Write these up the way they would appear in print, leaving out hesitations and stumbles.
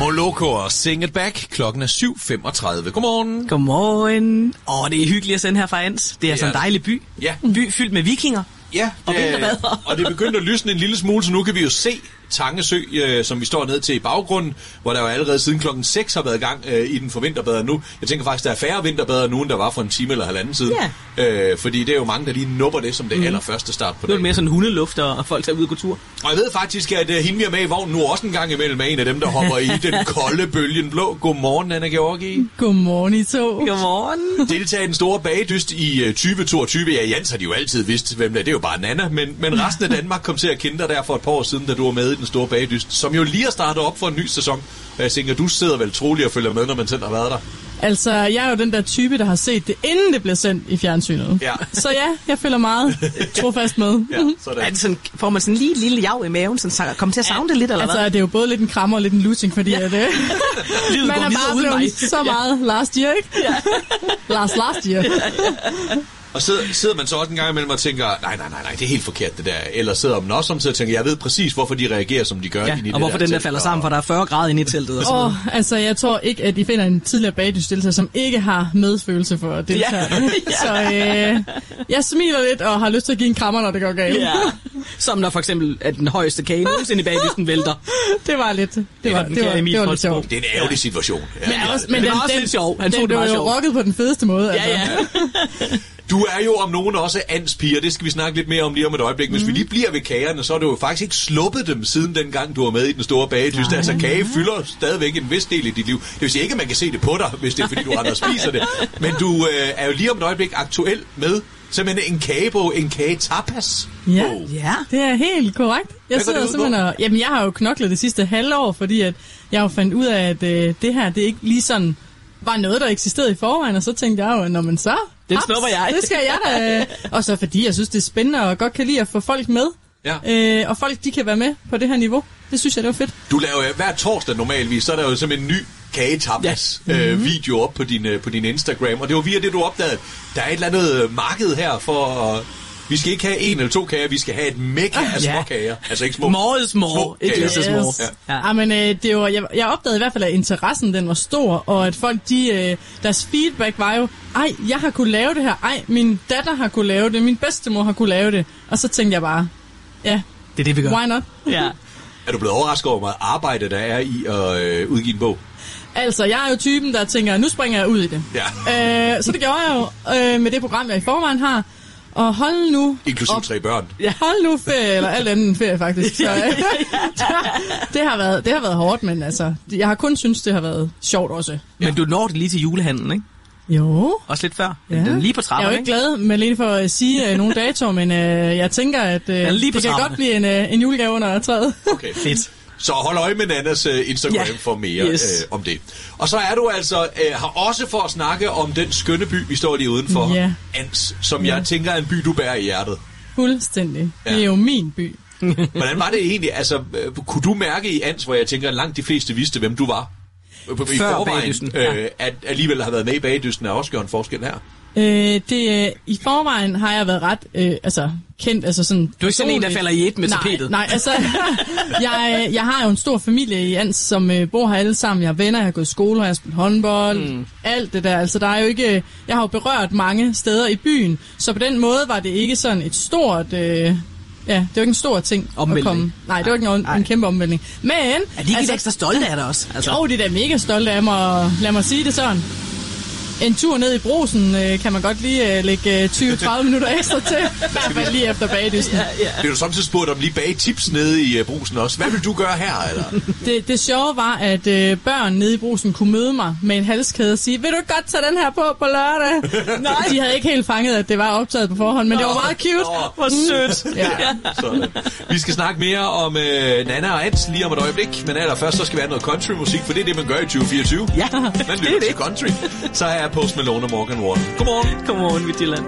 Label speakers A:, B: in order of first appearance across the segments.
A: Moloko og Sing It Back. Klokken er 7:35. Godmorgen.
B: Godmorgen. Det er hyggeligt at sende her fra Ans. Det er sådan en dejlig by.
A: Ja.
B: En by fyldt med vikinger.
A: Ja,
B: og vinterbader.
A: Og det er begyndt at lysne en lille smule, så nu kan vi jo se Tange Sø, som vi står ned til i baggrunden, hvor der jo allerede siden klokken 6 har været i gang i den for vinterbader nu. Jeg tænker faktisk, der er færre vinterbader nu, end der var for en time eller halvanden siden. Ja. Fordi det er jo mange, der lige nupper det som det allerførste start på dagen.
B: Det er mere sådan hundeluft, og folk tager ud og går tur.
A: Og jeg ved faktisk, at hende vi er med i vognen nu også en gang imellem er en af dem, der hopper i den kolde bølgen blå. Godmorgen, Anna Georgi.
C: Godmorgen, I to.
B: Godmorgen.
A: Deltager i den store bagedyst i 2022. Ja, Jens har de jo altid vidst, hvem det er. Det er jo bare Nana. Men resten af Danmark kom til at kende dig der for et par år siden, da du var med i den store bagedyst, som jo lige har startet op for en ny sæson. Og jeg tænker, du sidder vel troligt og følger med, når man selv har været der.
C: Altså, jeg er jo den der type, der har set det, inden det bliver sendt i fjernsynet.
A: Ja.
C: Så ja, jeg følger meget trofast med.
A: Ja, sådan.
B: Er det sådan, får man sådan lige en lille jav i maven, sådan kommer til at savne det lidt, eller
C: altså,
B: hvad?
C: det er jo både lidt en krammer og lidt en lussing, fordi at, man er bare blevet så meget last year, ikke? Ja. last year.
A: Og sidder man så også en gang imellem og tænker, nej, det er helt forkert det der. Eller sidder man også samtidig og tænker, jeg ved præcis, hvorfor de reagerer, som de gør.
B: Ja,
A: ind i
B: og hvorfor den der falder sammen, for der er 40 grader inde i teltet. Og
C: altså, jeg tror ikke, at I finder en tidligere bagdysdeltager, som ikke har medfølelse for deltagerne. Så jeg smiler lidt og har lyst til at give en krammer, når det går galt.
B: Ja. Som når for eksempel, at den højeste kage nogensinde i bagdysten vælter.
C: Det var lidt. Det var lidt sjovt.
A: Det er en ærgerlig situation. Ja,
C: men
B: det var også lidt sjovt. Han tog det
C: var jo rocket på den fedeste måde.
B: Ja, ja.
A: Du er jo om nogen også Ans-piger. Det skal vi snakke lidt mere om lige om et øjeblik. Hvis vi lige bliver ved kagerne, så er du jo faktisk ikke sluppet dem siden den gang, du var med i den store bagedyst. Altså, kage fylder stadigvæk en vis del i dit liv. Det vil sige ikke, at man kan se det på dig, hvis det er, fordi du render og spiser det. Men du er jo lige om et øjeblik aktuel med simpelthen en kagebog, en kagetapas.
C: Ja, det er helt korrekt. Jeg jeg har jo knoklet det sidste halvår, fordi at jeg jo fandt ud af, at det her, det ikke lige sådan var noget, der eksisterede i forvejen, og så tænkte jeg jo, når man så...
B: Det snupper jeg.
C: Det skal jeg da. Og så fordi jeg synes, det er spændende og godt kan lide at få folk med. Ja. Og folk, de kan være med på det her niveau. Det synes jeg, det var fedt.
A: Du laver hver torsdag normalvis, så er der jo simpelthen en ny kagetapas video op på din Instagram. Og det var via det, du opdagede. Der er et eller andet marked her for... Vi skal ikke have en eller to kager, vi skal have et mega af små kager. Altså ikke små.
B: Små. Ikke lige så små.
C: Ja, men det var, jeg opdagede i hvert fald, at interessen den var stor, og at folk, deres feedback var jo, jeg har kunne lave det her, min datter har kunne lave det, min bedstemor har kunne lave det. Og så tænkte jeg bare, det
B: er det, vi gør.
C: Why not?
B: Ja.
A: Er du blevet overrasket over, hvor meget arbejde der er i at udgive en bog?
C: Altså, jeg er jo typen, der tænker, nu springer jeg ud i det.
A: Ja.
C: Så det gjorde jeg jo med det program, jeg i forvejen har. Og hold nu...
A: Inklusive 3 børn.
C: Ja, hold nu ferie, eller alt andet ferie faktisk. Så, det har været hårdt, men altså, jeg har kun synes det har været sjovt også.
B: Men du når det lige til julehandlen, ikke?
C: Jo.
B: Også lidt før. Ja. Den er lige på trappen,
C: jeg er jo ikke glad med lige for at sige nogle datoer, men jeg tænker, at det kan godt blive en julegave under træet.
A: Okay, fedt. Så hold øje med Nannas Instagram for mere om det. Og så er du altså har også for at snakke om den skønne by, vi står lige udenfor, Ans, som jeg tænker er en by, du bærer i hjertet.
C: Fuldstændig. Ja. Det er jo min by.
A: Hvordan var det egentlig? Altså, kunne du mærke i Ans, hvor jeg tænker, at langt de fleste vidste, hvem du var? I forvejen, at alligevel har været med i bagedysten, er også gjort en forskel her?
C: I forvejen har jeg været ret kendt, altså sådan...
B: Du er ikke sådan en, der falder i et med tapetet?
C: Nej, altså... jeg har jo en stor familie i Ans, som bor her alle sammen. Jeg har venner, jeg har gået i skole, jeg har spillet håndbold, alt det der. Altså, der er jo ikke... Jeg har jo berørt mange steder i byen, så på den måde var det ikke sådan et stort... det var ikke en stor ting at komme... Nej, det var ikke en kæmpe omvæltning. Men...
B: Er de ikke ekstra stolte af dig også? Altså.
C: Jo, de er da mega stolte af mig, lad mig sige det sådan. En tur ned i Brugsen kan man godt lige lægge 20-30 minutter ekstra til, i hvert fald lige efter bagedysten.
A: Bliver du samtidig spurgt om lige bagetips nede i Brugsen også? Hvad vil du gøre her? Eller?
C: Det sjove var, at børn nede i Brugsen kunne møde mig med en halskæde og sige, vil du ikke godt tage den her på lørdag? Nej. De havde ikke helt fanget, at det var optaget på forhånd, men det var meget cute.
B: Hvor sødt.
C: Ja.
A: Så, vi skal snakke mere om Nanna og Ans lige om et øjeblik, men allerførst så skal vi have noget countrymusik, for det er det, man gør i 2024.
B: Ja,
A: man lytter til country. Så er Post Malone og Morgan Wallen. Godmorgen.
B: Godmorgen, Midtjylland.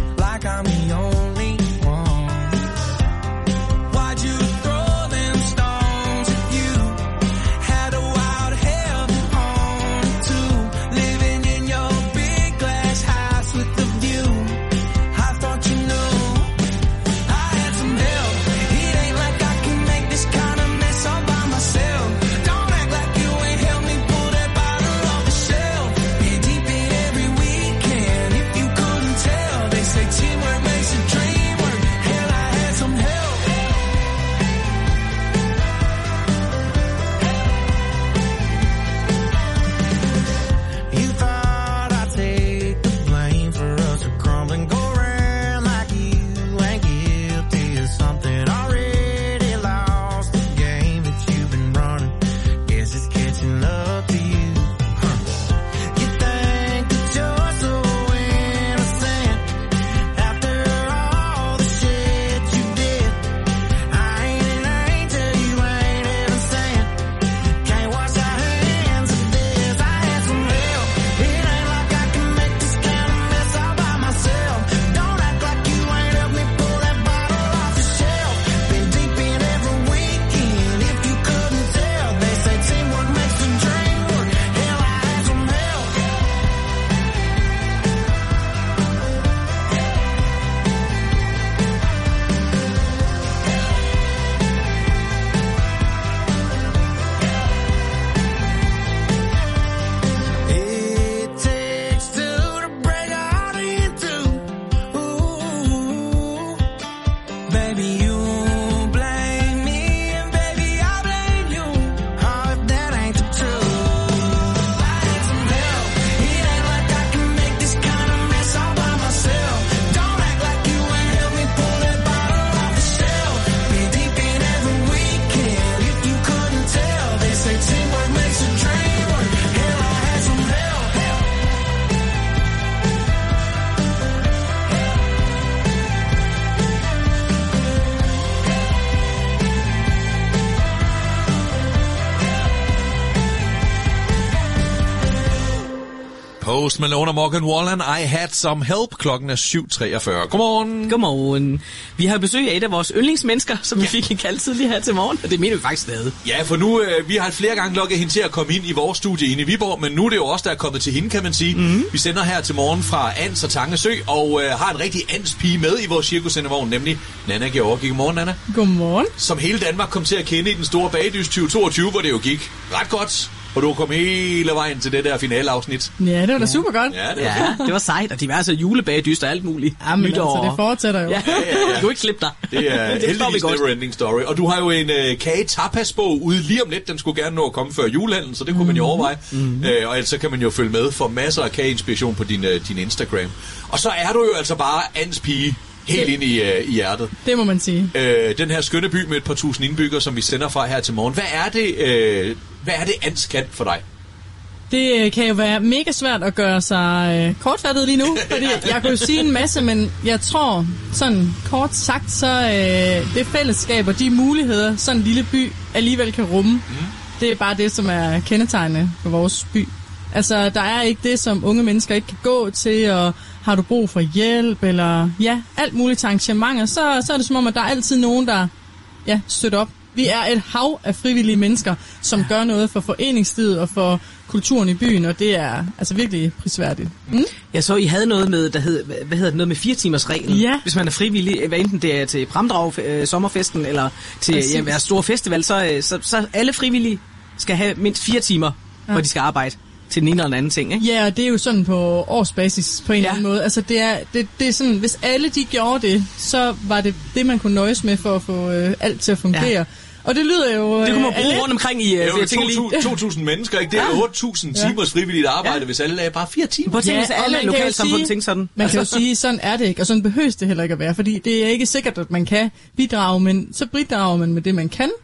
D: Why'd you throw them stars?
A: Post Malone og Morgan Wallen, I Had Some Help. Klokken er 7.43. Godmorgen.
B: Godmorgen. Vi har besøg af et af vores yndlingsmennesker, som vi fik kaldt tidligere her til morgen, og det mener vi faktisk stadig.
A: Ja, for nu, vi har flere gange lukket hende til at komme ind i vores studie inde i Viborg, men nu er det jo også der er kommet til hende, kan man sige. Mm-hmm. Vi sender her til morgen fra Ans og Tange Sø, og har en rigtig Ans-pige med i vores cirkusendevogn, nemlig Nanna Georgi. Godmorgen, Nanna.
C: Godmorgen.
A: Som hele Danmark kom til at kende i den store bagdys 2022, hvor det jo gik ret godt. Og du kom hele vejen til det der finaleafsnit.
C: Ja, det var da super godt.
B: Ja, det var sejt, og diverse julebagdyst og alt muligt.
C: Ja, men altså, det fortsætter jo.
B: Ja. Du kan ikke slippe dig.
A: Det er heldigvis never-ending story. Og du har jo en kage-tapas-bog ude lige om lidt. Den skulle gerne nå at komme før julehandlen, så det kunne man jo overveje. Og ellers så kan man jo følge med for masser af kage-inspiration på din Instagram. Og så er du jo altså bare Ans pige. Helt ind i hjertet.
C: Det må man sige.
A: Den her skønne by med et par tusind indbyggere, som vi sender fra her til morgen. Hvad er det Ans kan for dig?
C: Det kan jo være mega svært at gøre sig kortfattet lige nu, fordi jeg kunne jo sige en masse, men jeg tror, sådan kort sagt, så det fællesskab og de muligheder, sådan en lille by alligevel kan rumme, det er bare det, som er kendetegnende for vores by. Altså, der er ikke det, som unge mennesker ikke kan gå til, og har du brug for hjælp, eller alt muligt til arrangementer, så er det som om, at der er altid nogen, der støtter op. Vi er et hav af frivillige mennesker, som gør noget for foreningslivet og for kulturen i byen, og det er altså virkelig prisværdigt.
B: Jeg så, I havde noget med, der hed, hvad hedder det, noget med 4-timers-reglen.
C: Ja.
B: Hvis man er frivillig, hvad enten det er til Bramdrag sommerfesten, eller til hver store festival, så alle frivillige skal have mindst 4 timer, hvor de skal arbejde til den ene eller den anden ting, ikke?
C: Ja, og det er jo sådan på årsbasis på en eller anden måde. Altså det er sådan, hvis alle de gjorde det, så var det man kunne nøjes med for at få alt til at fungere. Ja. Og det lyder jo...
B: Det kunne man bruge rundt omkring i...
A: Det er jo 2.000 mennesker, ikke? Det er 8.000 timers frivilligt arbejde, hvis alle er bare 4 timer.
B: På ting, hvis alle lokalsamfund tænker sådan.
C: Man kan jo sige, sådan er det ikke, og sådan behøves det heller ikke at være, fordi det er ikke sikkert, at man kan bidrage, men så bidrager man med det, man kan.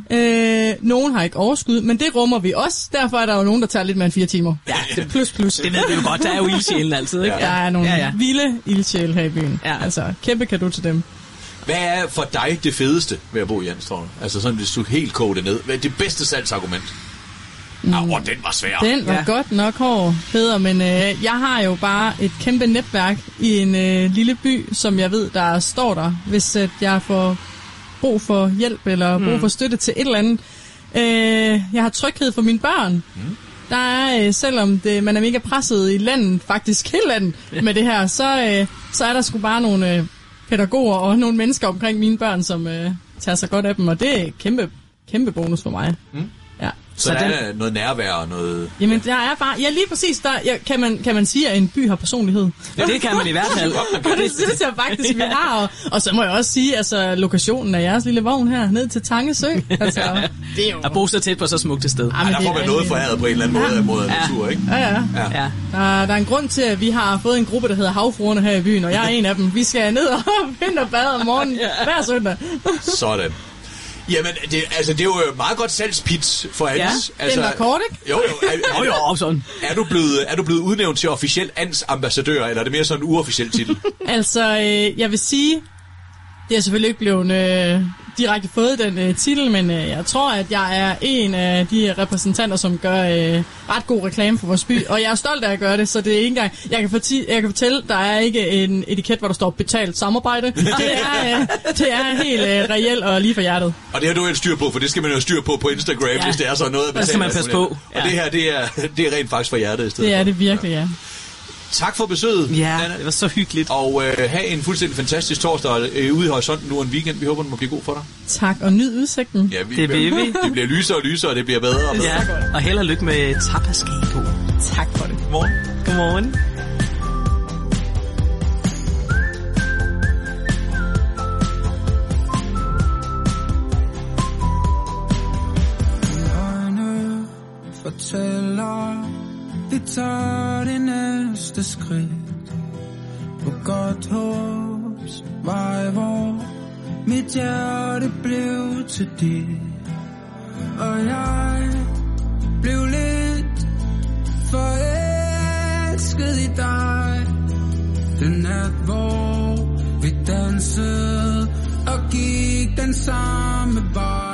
C: Nogen har ikke overskud, men det rummer vi også. Derfor er der jo nogen, der tager lidt mere end 4 timer.
B: Ja, det plus. Det ved vi jo godt. Der er jo ildsjælen altid, ikke?
C: Der er nogle vilde ildsjæle her i byen. Ja. Altså, kæmpe cadeau til dem.
A: Hvad er for dig det fedeste ved at bo i Ans, tror du? Altså sådan, hvis du helt koger det ned. Hvad er det bedste salgsargument? Den var svær.
C: Den var godt nok hård, Peder, men jeg har jo bare et kæmpe netværk i en lille by, som jeg ved, der står der, hvis jeg får brug for hjælp eller brug for støtte til et eller andet. Jeg har tryghed for mine børn. Der er, selvom man er mega presset i landet, faktisk hele landet med det her, så er der sgu bare nogle... pædagoger og nogle mennesker omkring mine børn, som tager sig godt af dem, og det er kæmpe bonus for mig. Ja.
A: Så der er noget nærvær og noget...
C: Jamen, der er bare... Ja, lige præcis, kan man sige, at en by har personlighed.
B: Ja, det kan man i hvert fald.
C: Det synes jeg faktisk, vi har. Og så må jeg også sige, altså, lokationen af jeres lille vogn her, ned til Tange Sø. Altså, det er jo...
B: At bo så tæt på så smukt et sted.
A: Der får man noget foræret på en eller anden måde af natur, ikke?
C: Ja. Der er en grund til, at vi har fået en gruppe, der hedder Havfruerne her i byen, og jeg er en af dem. Vi skal ned og vinterbade om morgenen hver søndag.
A: Sådan. Jamen, det er jo meget godt salgspitch for Ans.
C: Ja,
A: altså,
C: den var kort, ikke?
B: Jo, sådan.
A: Er du blevet udnævnt til officiel Ans ambassadør, eller er det mere sådan en uofficiel titel?
C: Altså, jeg vil sige, det er selvfølgelig ikke blevet direkte fået den titel, men jeg tror, at jeg er en af de repræsentanter, som gør ret god reklame for vores by, og jeg er stolt af at gøre det, så det er ikke engang... Jeg kan fortælle, der er ikke en etiket, hvor der står betalt samarbejde. Det er helt reelt og lige for hjertet.
A: Og det har du et styr på, for det skal man jo styr på Instagram, hvis det er sådan noget at betale.
B: Det skal man passe på.
A: Og det her, det er rent faktisk for hjertet i stedet.
C: Det er det virkelig, ja.
A: Tak for besøget.
B: Ja, det var så hyggeligt.
A: Og have en fuldstændig fantastisk torsdag ude i horisonten nu en weekend. Vi håber, den må blive god for dig.
C: Tak, og nyd udsigten.
A: Ja,
B: det vil vi.
A: Det bliver lysere og lysere, og det bliver bedre og bedre.
B: Ja, og held og lykke med tapaskab på.
C: Tak for det.
B: Godmorgen.
D: Fortæller, vi tager det næste skridt på godt håbs vej, hvor mit hjerte blev til dit, og jeg blev lidt forelsket i dig. Den nat, hvor vi dansede og gik den samme vej.